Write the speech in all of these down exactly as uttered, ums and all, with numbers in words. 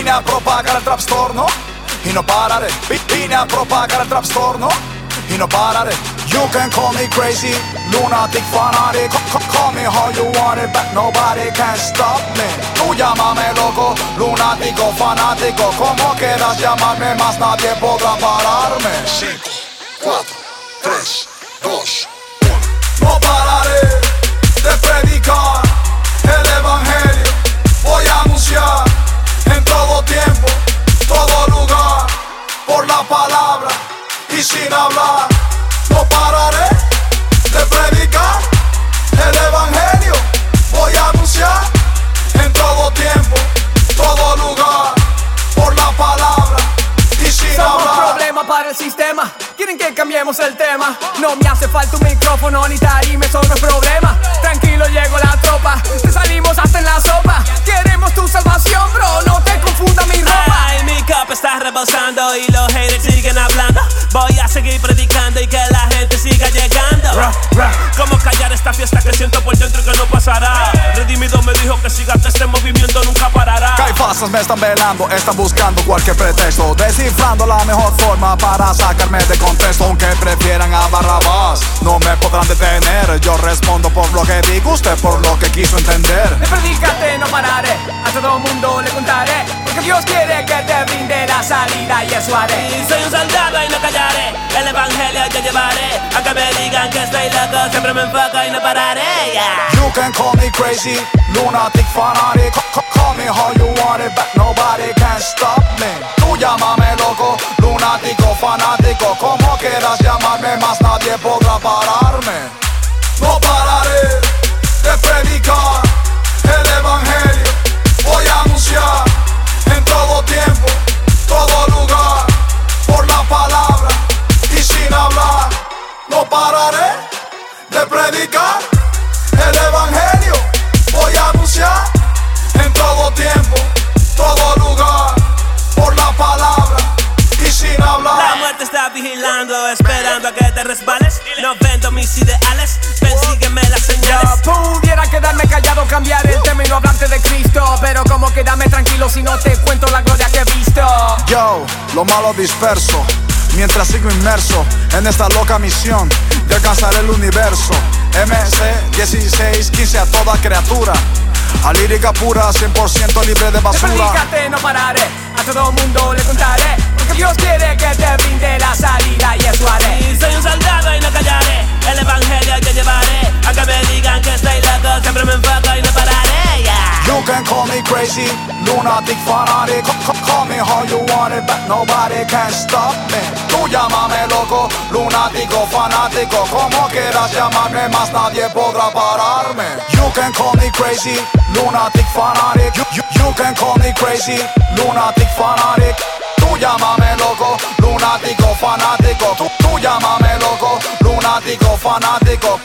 Vine a propagar el trastorno y no pararé. Vine a propagar el trastorno y no pararé. You can call me crazy, lunatic, fanatic. Call me how you want it, but nobody can stop me. Tú llámame loco, lunático, fanático. Como quieras llamarme, más nadie podrá pararme. Cinco, cuatro, tres, dos, uno. No pararé de predicar el evangelio. Voy a anunciar en todo tiempo, todo lugar, por la palabra y sin hablar. No pararé de predicar el evangelio. Voy a anunciar en todo tiempo, todo lugar, por la palabra y sin Somos hablar. problema para el sistema. Quieren que cambiemos el tema. No me hace falta un micrófono ni tarima, eso no es problema. Tranquilo, llegó la tropa. Te salimos hasta en la sopa. Queremos tu salvación, bro. No te confunda mi ropa. Ay, mi copa está rebosando y los haters siguen hablando. Voy a seguir predicando y que la gente siga llegando. Ra, ra. ¿Cómo callar esta fiesta que siento por dentro y que no pasará? Redimido me dijo que siga este movimiento nunca parará. Caifasas me están velando, están buscando cualquier pretexto, descifrando la mejor forma para sacarme de contexto. Aunque prefieran a Barrabás, no me podrán detener. Yo respondo por lo que digo, usted por lo que quiso entender. De predicarte no pararé, a todo mundo le contaré, porque Dios quiere que te brinde la salida y eso haré. Y soy un soldado y no callaré, el evangelio yo llevaré. Aunque me digan que estoy loco, siempre me enfoco y no pararé, yeah. You can call me crazy, lunatic, fanatic. Call me how you want it, but nobody can stop me. Tú llámame loco, lunático, fanático. Como quieras llamarme, más nadie podrá pararme. No pararé de predicar el evangelio. Voy a anunciar en todo tiempo, todo lugar, por la palabra y sin hablar. No pararé de predicar el evangelio. Voy a anunciar en todo tiempo, todo lugar, por la palabra y sin hablar. La muerte está vigilando, esperando a que te resbales. No vendo mis ideales, ven sígueme las señales. Yo pudiera quedarme callado, cambiar el tema y no hablarte de Cristo, pero como quedarme tranquilo si no te cuento la gloria que he visto. Yo, lo malo disperso, mientras sigo inmerso en esta loca misión de alcanzar el universo. M C dieciséis quince a toda criatura, a lírica pura, cien por ciento libre de basura. De predicarte no pararé, a todo mundo le contaré, porque Dios quiere que te brinde la salida y eso haré. Y soy un soldado y no callaré, el evangelio yo llevaré. Aunque me digan que estoy loco, siempre me enfoco y no pararé, yeah. You can call me crazy, lunatic, fanatic. Call me how you want it, but nobody can stop me. Tú llámame loco, lunático, fanático. Como quieras llamarme, más nadie podrá pararme. You can call me crazy, lunatic, fanatic. You, you, you can call me crazy, lunatic, fanatic. Tú llámame loco, lunático, fanático. Tú, tú llámame loco, lunático, fanático.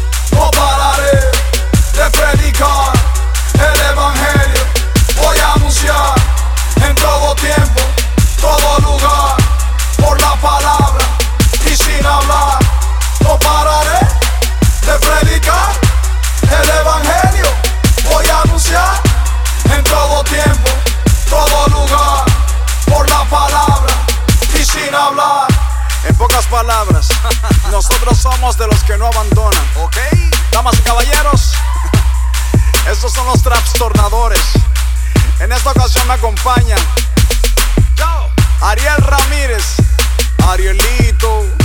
No pararé de predicar el evangelio. Voy a anunciar en todo tiempo, todo lugar, por la palabra y sin hablar. No pararé de predicar el evangelio. Voy a anunciar en todo tiempo, todo lugar, por la palabra y sin hablar. En pocas palabras, nosotros somos de los que no abandonan, ¿ok? Damas y caballeros, estos son los trastornadores. En esta ocasión me acompañan Ariel Ramírez, Arielito.